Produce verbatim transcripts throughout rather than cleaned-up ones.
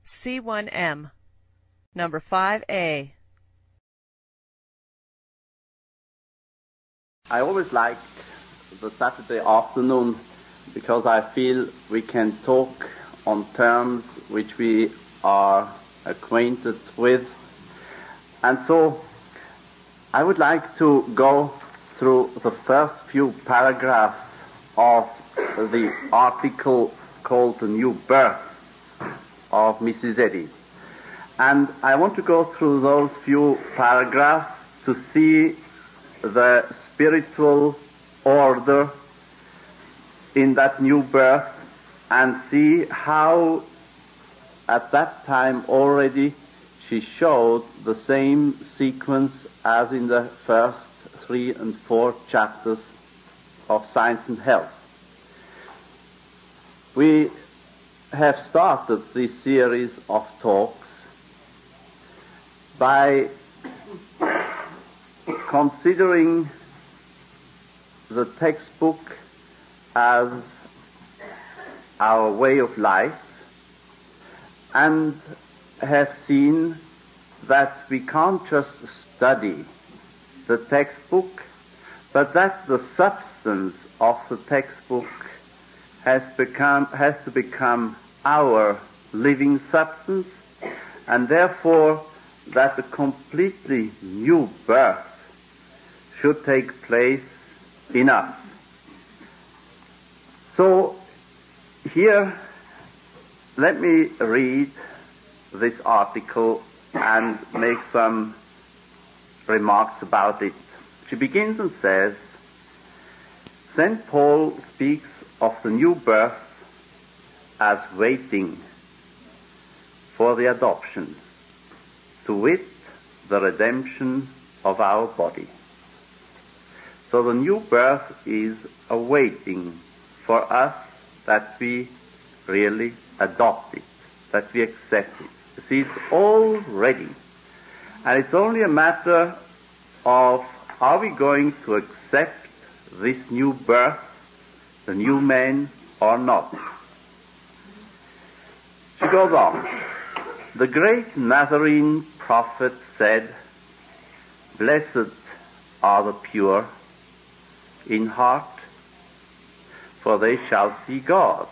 C one M, number five A. I always liked the Saturday afternoon because I feel we can talk on terms which we are acquainted with. And so I would like to go through the first few paragraphs of the article called The New Birth of Missus Eddy. And I want to go through those few paragraphs to see the spiritual order in that new birth and see how at that time already she showed the same sequence as in the first three and four chapters of Science and Health. We have started this series of talks by considering the textbook as our way of life, and have seen that we can't just study the textbook, but that the substance of the textbook has become has to become our living substance, and therefore that a completely new birth should take place in us. So here, let me read this article and make some remarks about it. She begins and says, Saint Paul speaks of the new birth as waiting for the adoption, to wit, the redemption of our body. So the new birth is a waiting for us that we really adopt it, that we accept it. You see, it's all ready. And it's only a matter of, are we going to accept this new birth, the new man, or not? She goes on. The great Nazarene prophet said, Blessed are the pure in heart, for they shall see God.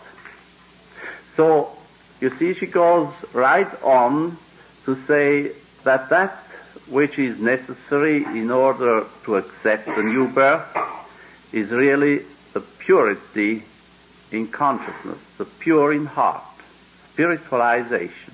So, you see, she goes right on to say that that which is necessary in order to accept the new birth is really the purity in consciousness, the pure in heart, spiritualization.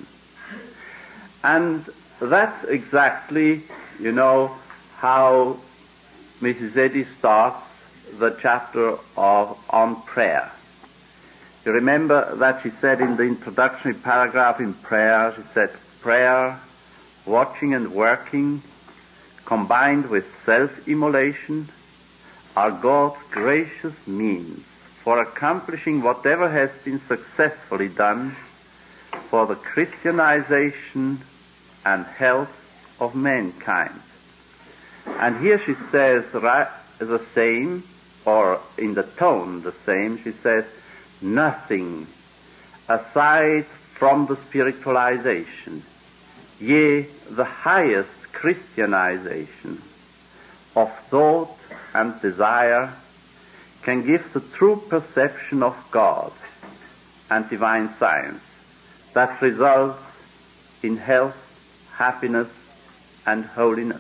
And that's exactly, you know, how Missus Eddy starts the chapter of on prayer. You remember that she said in the introductory paragraph in prayer, she said, prayer, watching and working, combined with self-immolation, are God's gracious means for accomplishing whatever has been successfully done for the Christianization and health of mankind. And here she says right, the same, or in the tone the same, she says, nothing aside from the spiritualization, yea, the highest Christianization of thought and desire can give the true perception of God and divine science that results in health, happiness, and holiness.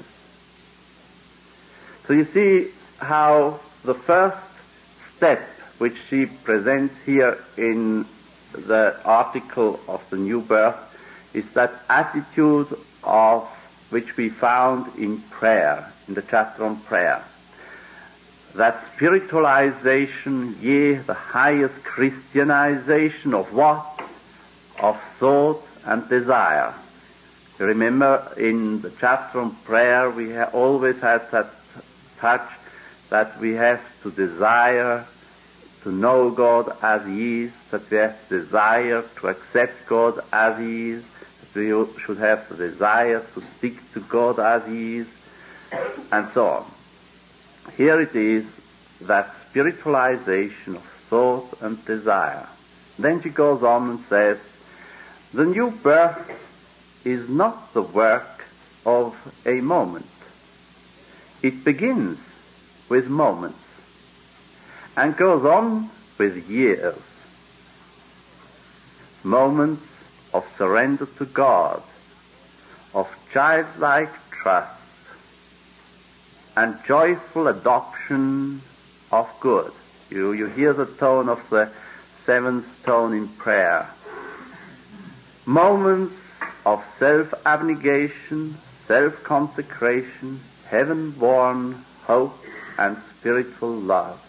So you see how the first step which she presents here in the article of the new birth is that attitude of which we found in prayer, in the chapter on prayer. That spiritualization, yea, the highest Christianization of what? Of thought and desire. You remember in the chapter on prayer we have always had that touch that we have to desire to know God as He is, that we have to desire to accept God as He is, that we should have the desire to stick to God as He is, and so on. Here it is, that spiritualization of thought and desire. Then she goes on and says, The new birth is not the work of a moment. It begins with moments and goes on with years. Moments of surrender to God, of childlike trust, and joyful adoption of good. You, you hear the tone of the seventh tone in prayer. Moments of self-abnegation, self-consecration, heaven-born hope and spiritual love.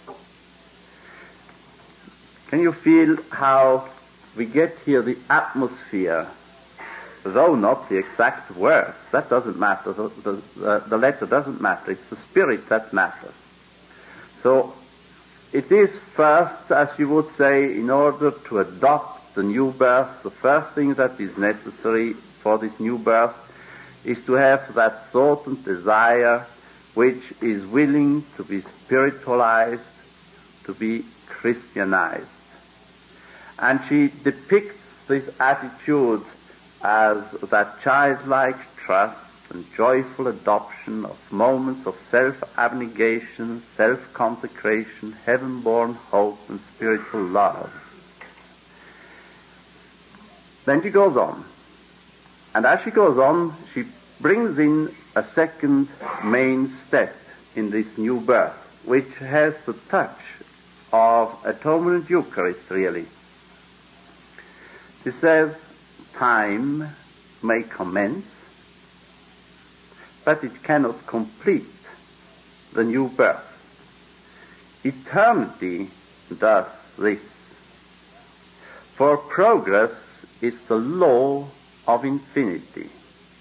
Can you feel how we get here the atmosphere, though not the exact words? That doesn't matter. The, the, the letter doesn't matter. It's the spirit that matters. So it is first, as you would say, in order to adopt the new birth, the first thing that is necessary for this new birth is to have that thought and desire which is willing to be spiritualized, to be Christianized. And she depicts this attitude as that childlike trust and joyful adoption of moments of self-abnegation, self-consecration, heaven-born hope and spiritual love. Then she goes on. And as she goes on, she brings in a second main step in this new birth, which has the touch of atonement Eucharist, really. She says, time may commence, but it cannot complete the new birth. Eternity does this. For progress is the law of infinity.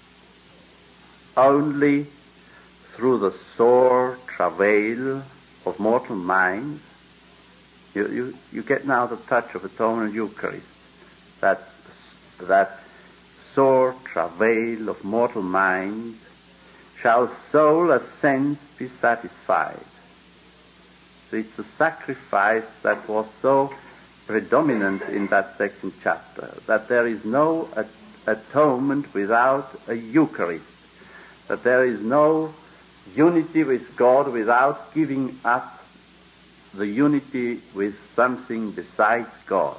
Only through the sore travail of mortal minds, you, you, you get now the touch of atonement Eucharist, that, that sore travail of mortal minds, shall soul as sense be satisfied. So it's the sacrifice that was so predominant in that second chapter, that there is no at- atonement without a Eucharist, that there is no unity with God without giving up the unity with something besides God.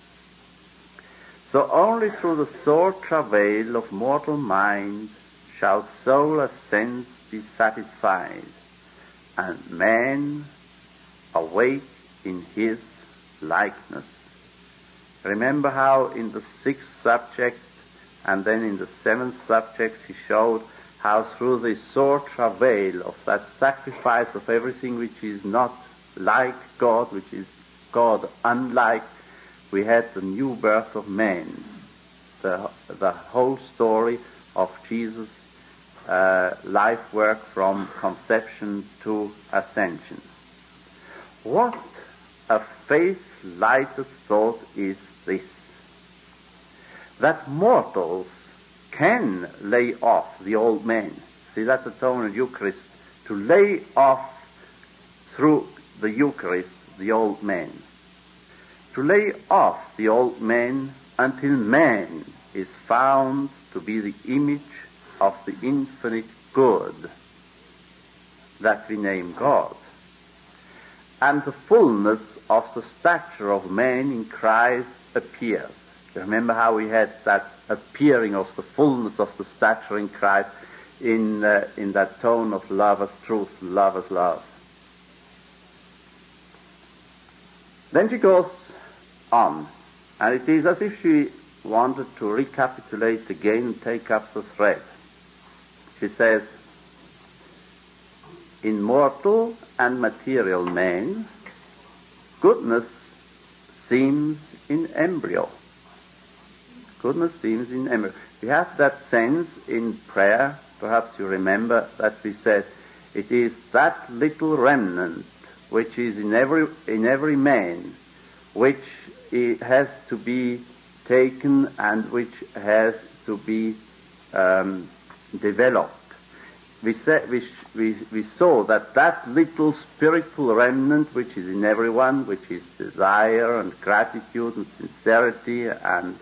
So only through the sore travail of mortal mind shall soul as sense be satisfied, and man awake in his likeness. Remember how in the sixth subject and then in the seventh subject he showed how through the sore travail of that sacrifice of everything which is not like God, which is God unlike, we had the new birth of man, the, the whole story of Jesus' uh, life work from conception to ascension. What a faith-lighted thought is this, that mortals can lay off the old man. See, that's the tone of Eucharist, to lay off through the Eucharist the old man. To lay off the old man until man is found to be the image of the infinite good that we name God, and the fullness of the stature of man in Christ appears. You remember how we had that appearing of the fullness of the stature in Christ in uh, in that tone of love as truth, love as love. Then she goes on, and it is as if she wanted to recapitulate again and take up the thread. She says, in mortal and material man, goodness seems in embryo. Goodness seems in embryo. We have that sense in prayer, perhaps you remember, that we said, it is that little remnant which is in every in every man, which it has to be taken and which has to be um, developed. We, said, we, we, we saw that that little spiritual remnant which is in everyone, which is desire and gratitude and sincerity and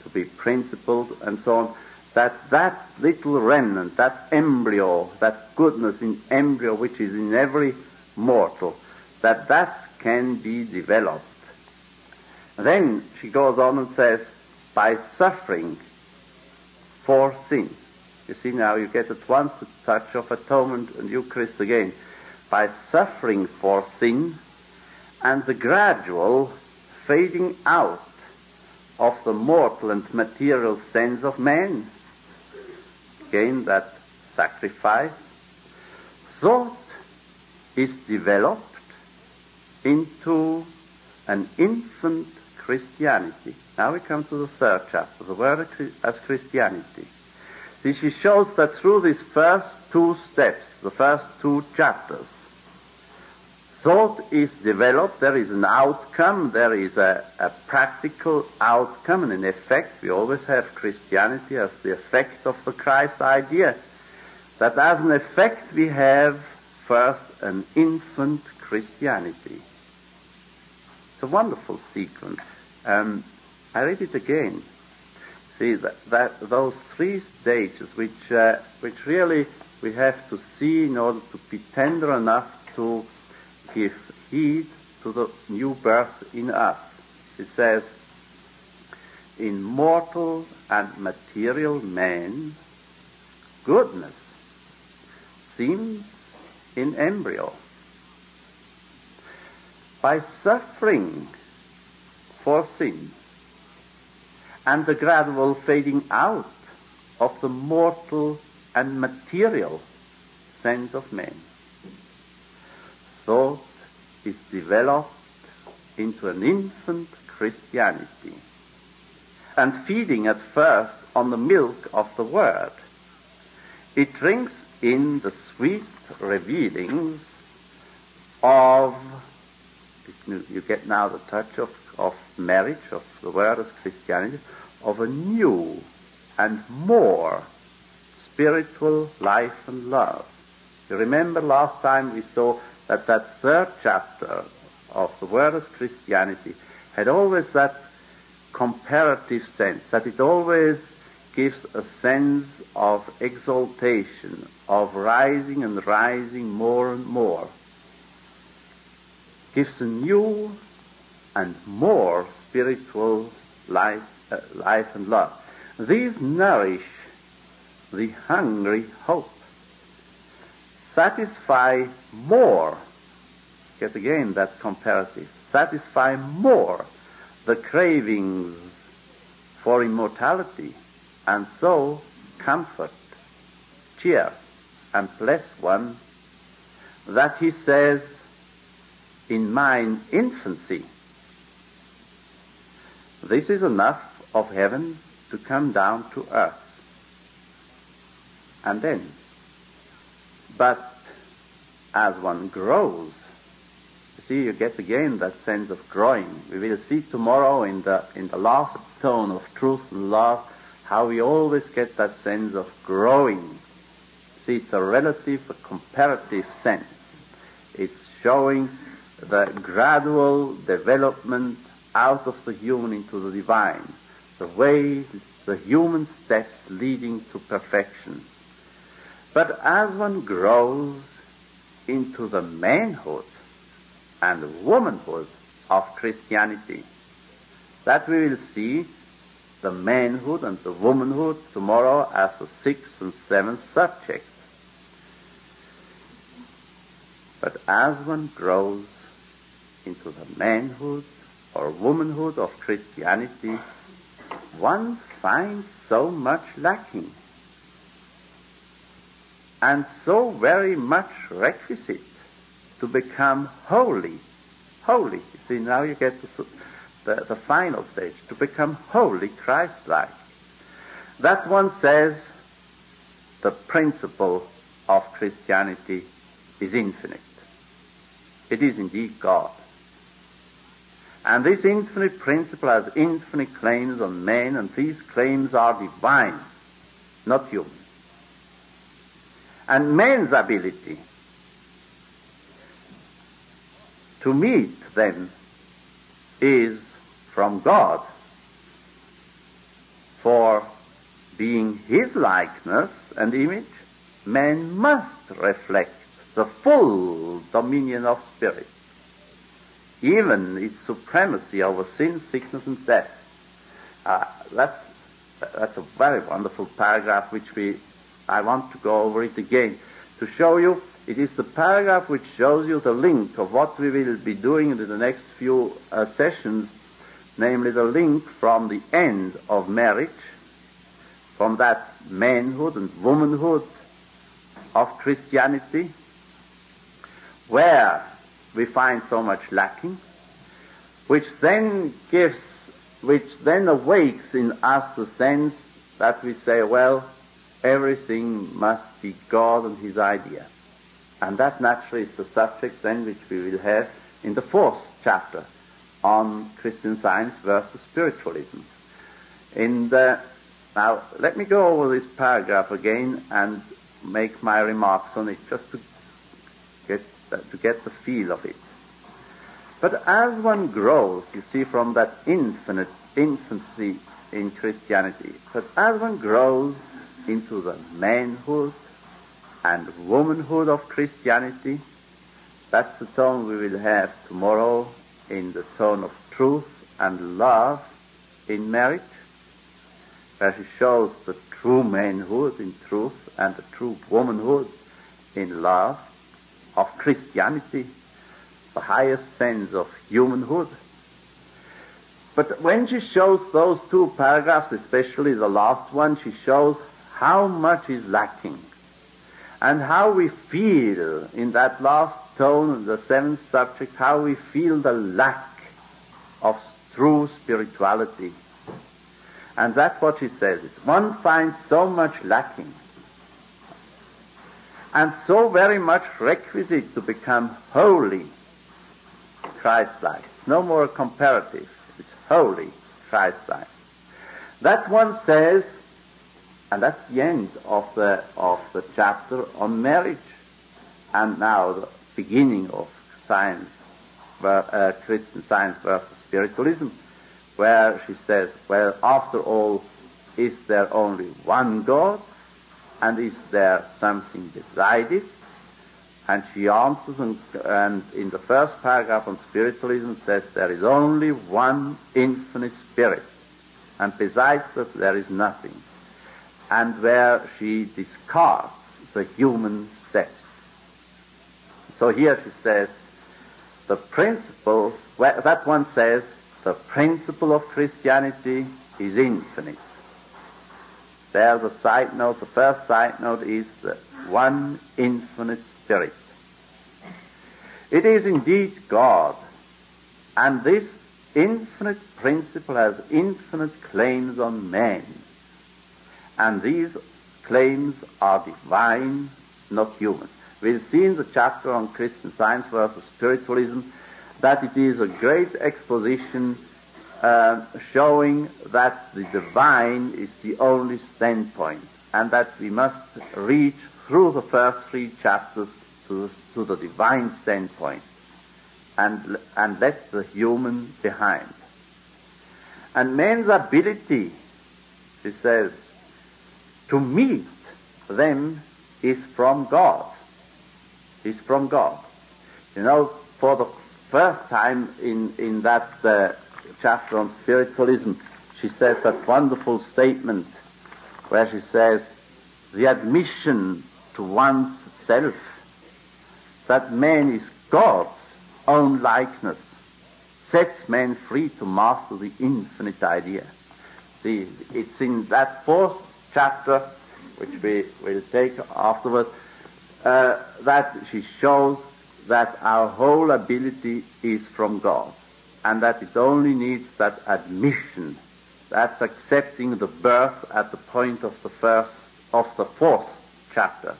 to be principled, and so on, that that little remnant, that embryo, that goodness in embryo which is in every mortal, that that can be developed. Then she goes on and says, by suffering for sin. You see now, you get at once the touch of atonement and Eucharist again. By suffering for sin and the gradual fading out of the mortal and material sense of man. Again, that sacrifice. Thought is developed into an infant Christianity. Now we come to the third chapter, the word as Christianity. See, she shows that through these first two steps, the first two chapters, thought is developed, there is an outcome, there is a, a practical outcome and an effect. We always have Christianity as the effect of the Christ idea. That as an effect we have first an infant Christianity. It's a wonderful sequence. Um, I read it again. See, that, that those three stages which, uh, which really we have to see in order to be tender enough to give heed to the new birth in us. It says, in mortal and material man, goodness seems in embryo. By suffering for sin and the gradual fading out of the mortal and material sense of man, thought is developed into an infant Christianity, and feeding at first on the milk of the Word, it drinks in the sweet revealings of, you get now the touch of, of marriage, of the Word as Christianity, of a new and more spiritual life and love. You remember last time we saw that that third chapter of the Word as Christianity had always that comparative sense, that it always gives a sense of exaltation, of rising and rising more and more. Gives a new and more spiritual life, uh, life and love. These nourish the hungry hope, satisfy more, get again that comparative, satisfy more the cravings for immortality, and so comfort, cheer, and bless one, that he says, in mine infancy, this is enough of heaven to come down to earth. And then, but as one grows, you see, you get again that sense of growing. We will see tomorrow in the in the last tone of truth and love how we always get that sense of growing. See, it's a relative, a comparative sense. It's showing the gradual development out of the human into the divine, the way, the human steps leading to perfection. But as one grows into the manhood and womanhood of Christianity, that we will see the manhood and the womanhood tomorrow as the sixth and seventh subject. But as one grows into the manhood or womanhood of Christianity, one finds so much lacking and so very much requisite to become holy. Holy. You see, now you get the, the, the final stage, to become holy, Christ-like. That one says the principle of Christianity is infinite. It is indeed God. And this infinite principle has infinite claims on man, and these claims are divine, not human. And man's ability to meet them is from God. for being his likeness and image, man must reflect the full dominion of spirit, even its supremacy over sin, sickness, and death. Uh, that's, that's a very wonderful paragraph which we, I want to go over it again to show you. It is the paragraph which shows you the link of what we will be doing in the next few uh, sessions, namely the link from the end of marriage, from that manhood and womanhood of Christianity, where we find so much lacking, which then gives, which then awakes in us the sense that we say, well, everything must be God and his idea. And that naturally is the subject then which we will have in the fourth chapter on Christian Science versus spiritualism. In the, now, let me go over this paragraph again and make my remarks on it, just to get to get the feel of it. But as one grows, you see, from that infinite infancy in Christianity, but as one grows into the manhood and womanhood of Christianity, that's the tone we will have tomorrow, in the tone of truth and love in marriage, where she shows the true manhood in truth and the true womanhood in love of Christianity, the highest sense of humanhood. But when she shows those two paragraphs, especially the last one, she shows how much is lacking and how we feel in that last tone, the seventh subject, how we feel the lack of true spirituality. And that's what she says. One finds so much lacking and so very much requisite to become wholly Christ-like. No more comparative. It's wholly Christ-like. That one says, and that's the end of the of the chapter on marriage, and now the beginning of science, uh, Christian Science versus spiritualism, where she says, well, after all, is there only one God, and is there something beside it? And she answers, and, and in the first paragraph on spiritualism says there is only one infinite spirit, and besides that there is nothing. And where she discards the human steps. So here she says, the principle, where that one says, the principle of Christianity is infinite. There the side note, the first side note is the one infinite spirit. It is indeed God, and this infinite principle has infinite claims on man. And these claims are divine, not human. We'll see in the chapter on Christian Science versus spiritualism that it is a great exposition uh, showing that the divine is the only standpoint, and that we must reach through the first three chapters to the, to the divine standpoint and, and let the human behind. And man's ability, she says, to meet them is from God. Is from God. You know, for the first time in, in that uh, chapter on spiritualism, she says that wonderful statement where she says, the admission to one's self, that man is God's own likeness, sets man free to master the infinite idea. See, it's in that fourth chapter, which we will take afterwards, uh, that she shows that our whole ability is from God, and that it only needs that admission, that's accepting the birth at the point of the first, of the fourth chapter.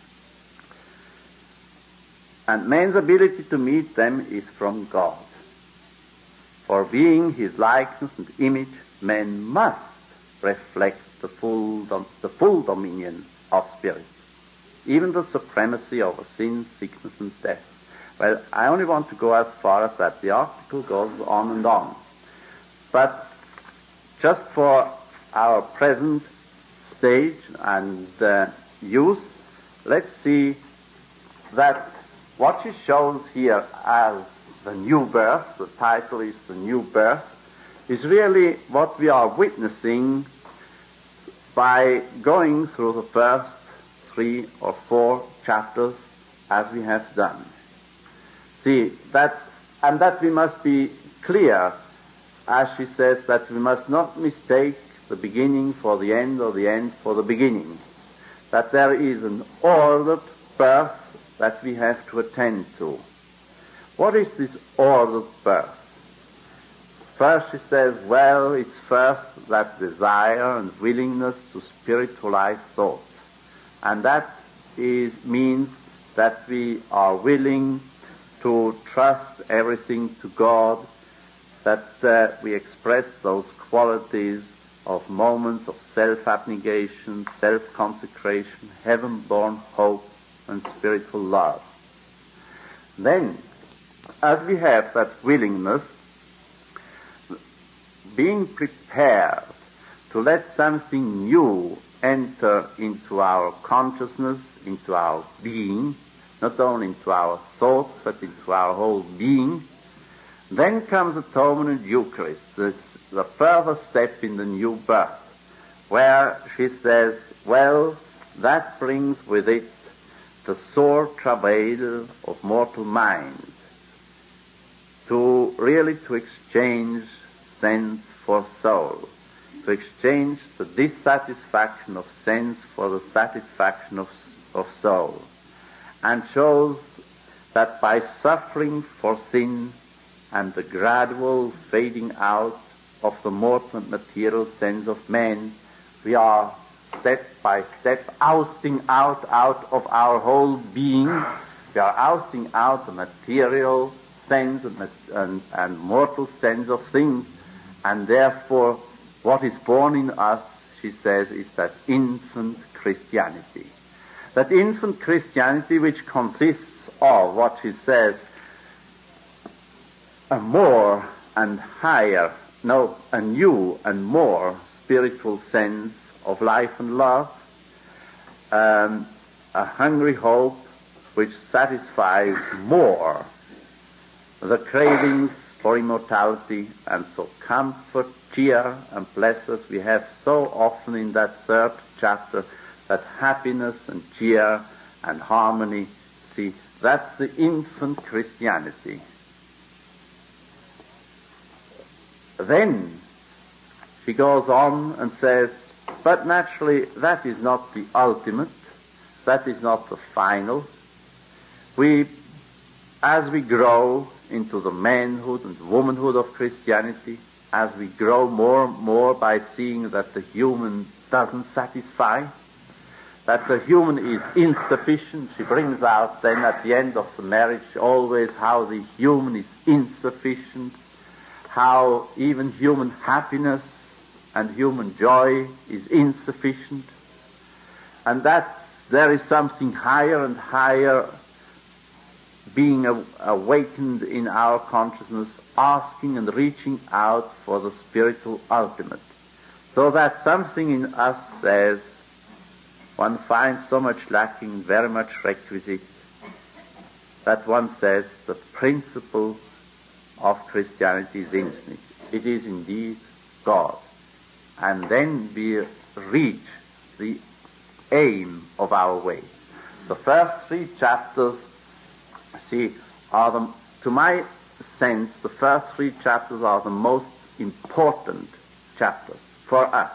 And man's ability to meet them is from God. For being his likeness and image, man must reflect the full, the full dominion of spirit, even the supremacy over sin, sickness, and death. Well, I only want to go as far as that. The article goes on and on. But just for our present stage and uh, youth, let's see that what she shows here as the new birth, the title is The New Birth, is really what we are witnessing by going through the first three or four chapters as we have done. See, that, and that we must be clear, as she says, that we must not mistake the beginning for the end or the end for the beginning. That there is an ordered birth that we have to attend to. What is this ordered birth? First she says, well, it's first that desire and willingness to spiritualize thought. And that is, means that we are willing to trust everything to God, that uh, we express those qualities of moments of self-abnegation, self-consecration, heaven-born hope, and spiritual love. Then, as we have that willingness, being prepared to let something new enter into our consciousness, into our being, not only into our thoughts, but into our whole being, then comes Atonement and Eucharist, the, the further step in the new birth, where she says, well, that brings with it the sore travail of mortal mind, to really to exchange sense for soul, to exchange the dissatisfaction of sense for the satisfaction of, of soul, and shows that by suffering for sin and the gradual fading out of the mortal and material sense of man, we are step by step ousting out out of our whole being. We are ousting out the material sense and, and, and mortal sense of things, and therefore what is born in us, she says, is that infant Christianity. That infant Christianity which consists of what she says, a more and higher, no, a new and more spiritual sense of life and love, um, a hungry hope which satisfies more the cravings for immortality, and so comfort, cheer, and blessings we have so often in that third chapter, that happiness and cheer and harmony. See, that's the infant Christianity. Then she goes on and says, but naturally that is not the ultimate, that is not the final. We, as we grow into the manhood and womanhood of Christianity, as we grow more and more by seeing that the human doesn't satisfy, that the human is insufficient. She brings out then at the end of the marriage always how the human is insufficient, how even human happiness and human joy is insufficient, and that there is something higher and higher being awakened in our consciousness, asking and reaching out for the spiritual ultimate. So that something in us says, one finds so much lacking, very much requisite, that one says the principle of Christianity is infinite. It is indeed God. And then we reach the aim of our way. The first three chapters, see, are the, to my sense, the first three chapters are the most important chapters for us.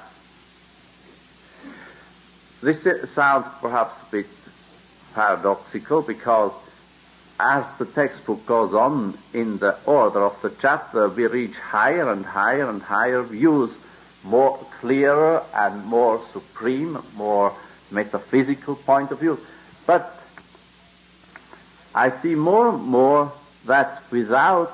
This sounds perhaps a bit paradoxical, because as the textbook goes on in the order of the chapter, we reach higher and higher and higher views, more clearer and more supreme, more metaphysical point of view. But I see more and more that without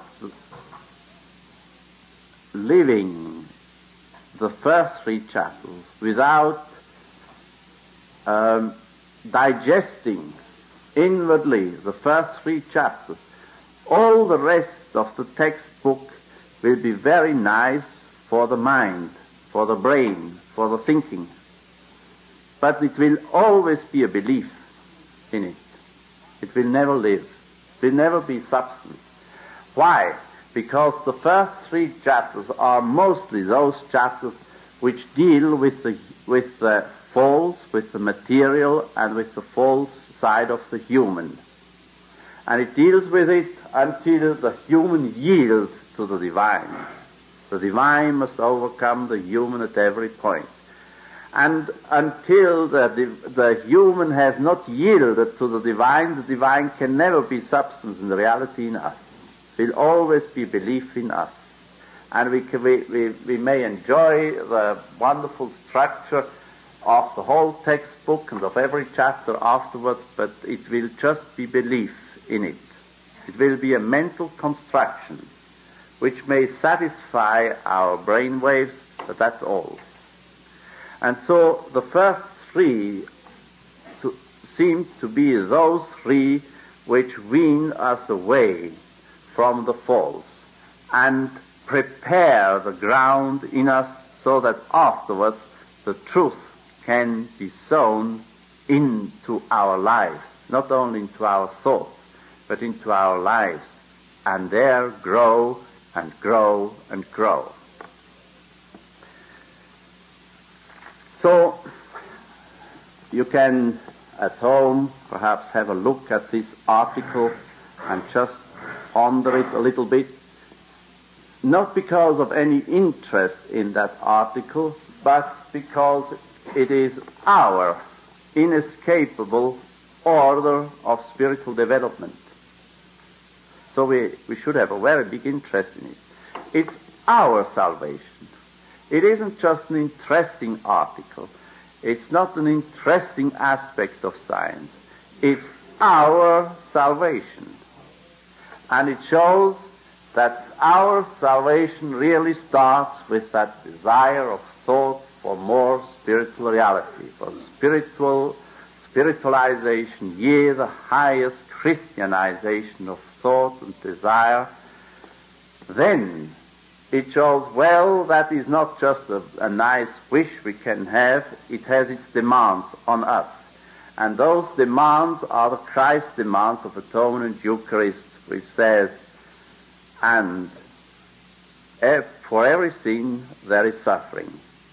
living the first three chapters, without um, digesting inwardly the first three chapters, all the rest of the textbook will be very nice for the mind, for the brain, for the thinking. But it will always be a belief in it. It will never live. It will never be substance. Why? Because the first three chapters are mostly those chapters which deal with the with the false, with the material, and with the false side of the human. And it deals with it until the human yields to the divine. The divine must overcome the human at every point. And until the, the human has not yielded to the divine, the divine can never be substance and reality in us. It will always be belief in us. And we, can, we, we, we may enjoy the wonderful structure of the whole textbook and of every chapter afterwards, but it will just be belief in it. It will be a mental construction which may satisfy our brain waves, but that's all. And so the first three to, seem to be those three which wean us away from the false and prepare the ground in us so that afterwards the truth can be sown into our lives, not only into our thoughts, but into our lives, and there grow and grow and grow. So you can at home perhaps have a look at this article and just ponder it a little bit, not because of any interest in that article, but because it is our inescapable order of spiritual development. So we, we should have a very big interest in it. It's our salvation. It isn't just an interesting article. It's not an interesting aspect of science. It's our salvation. And it shows that our salvation really starts with that desire of thought for more spiritual reality, for spiritual spiritualization, yea, the highest Christianization of thought and desire. Then it shows, well, that is not just a, a nice wish we can have, it has its demands on us. And those demands are the Christ demands of atonement Eucharist, which says, and for every sin there is suffering.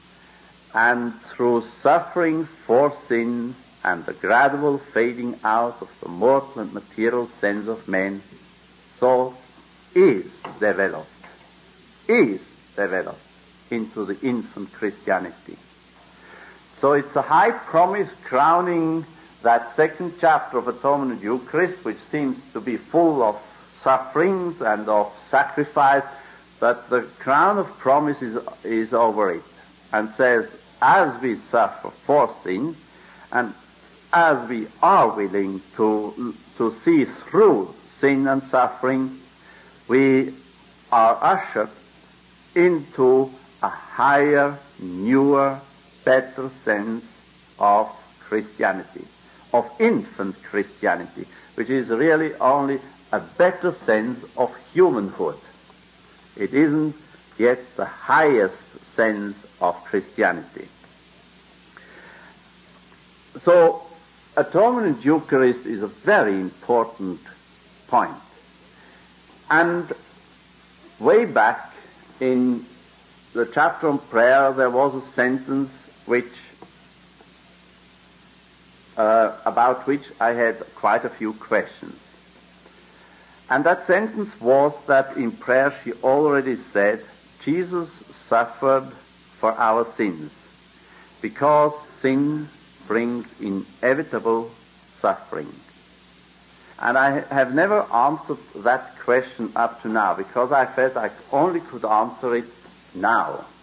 And through suffering for sin and the gradual fading out of the mortal and material sense of man, soul is developed, is developed into the infant Christianity. So it's a high promise crowning that second chapter of Atonement Eucharist, which seems to be full of sufferings and of sacrifice, but the crown of promise is, is over it, and says, as we suffer for sin, and as we are willing to, to see through sin and suffering, we are ushered into a higher, newer, better sense of Christianity, of infant Christianity, which is really only a better sense of humanhood. It isn't yet the highest sense of Christianity. So, Atonement Eucharist is a very important point. And way back in the chapter on prayer, there was a sentence which, uh, about which I had quite a few questions. And that sentence was that in prayer she already said, Jesus suffered for our sins, because sin brings inevitable suffering. And I have never answered that question up to now, because I felt I only could answer it now.